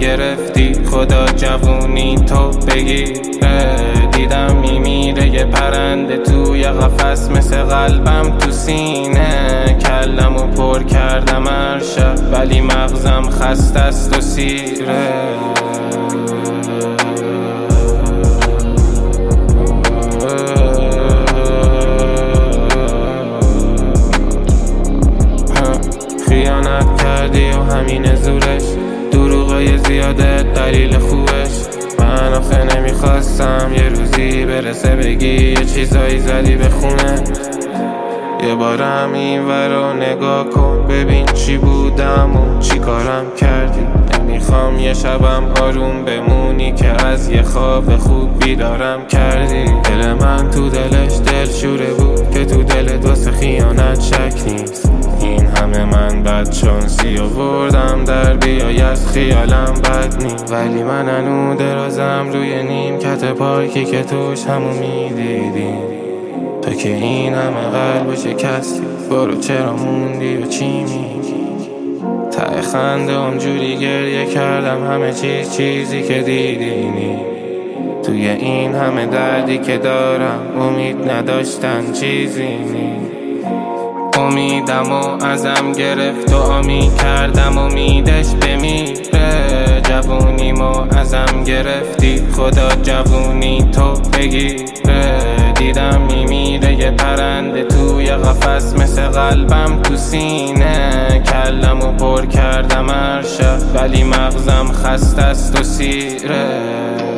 گرفتی خدا جوونی تو بگیره. دیدم میمیره یه پرنده توی قفس مثل قلبم تو سینه. کلمو پر کردم هر شب ولی مغزم خسته است و سیره. خیانت کردی و همین زورش، دروغای زیاده دلیل خوبش. من آخه نمیخواستم یه روزی برسه بگی یه چیزایی زدی به خونه. یه بارم این ورا نگاه کن ببین چی بودم و چی کارم کردی. نمیخوام یه شبم آروم بمونی که از یه خواب خوب بیدارم کردی. دل من تو دلش دلشوره بود که تو دلت واسه خیانت شک نیست. این همه من بدشانسی آوردم در بیای از خیالم بد نیست. ولی من هنو درازم روی نیمکت پارکی که توش همو میدیدیم. تا که این همه قلب شکستی برو چرا موندی و چی میگی. ته خنده اونجوری گریه کردم همه چیزی که دیدینی. توی این همه دردی که دارم امید نداشتن چیزی نی. امیدم و ازم گرفت و آمی کردم امیدش بمیره. جوونیمو ازم گرفتی خدا جوونی تو بگیره. دیدم میمیره یه پرنده توی قفس مثل قلبم تو سینه. کلمو پر کردم هر شب ولی مغزم خسته است و سیره.